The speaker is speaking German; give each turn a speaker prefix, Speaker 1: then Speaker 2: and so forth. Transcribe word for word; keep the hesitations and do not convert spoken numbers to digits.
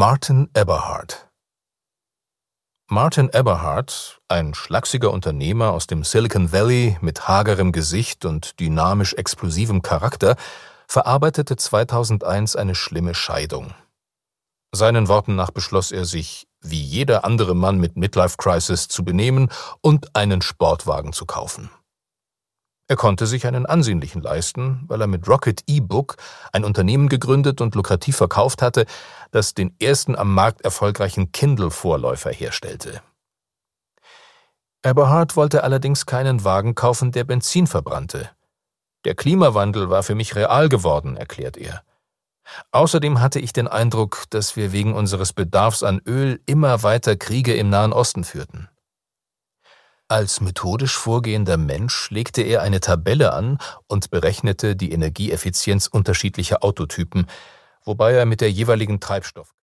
Speaker 1: Martin Eberhard. Martin Eberhard, ein schlachsiger Unternehmer aus dem Silicon Valley mit hagerem Gesicht und dynamisch explosivem Charakter, verarbeitete zweitausendeins eine schlimme Scheidung. Seinen Worten nach beschloss er sich, wie jeder andere Mann mit Midlife-Crisis, zu benehmen und einen Sportwagen zu kaufen. Er konnte sich einen ansehnlichen leisten, weil er mit Rocket E-Book ein Unternehmen gegründet und lukrativ verkauft hatte, das den ersten am Markt erfolgreichen Kindle-Vorläufer herstellte. Eberhard wollte allerdings keinen Wagen kaufen, der Benzin verbrannte. Der Klimawandel war für mich real geworden, erklärt er. Außerdem hatte ich den Eindruck, dass wir wegen unseres Bedarfs an Öl immer weiter Kriege im Nahen Osten führten. Als methodisch vorgehender Mensch legte er eine Tabelle an und berechnete die Energieeffizienz unterschiedlicher Autotypen, wobei er mit der jeweiligen Treibstoff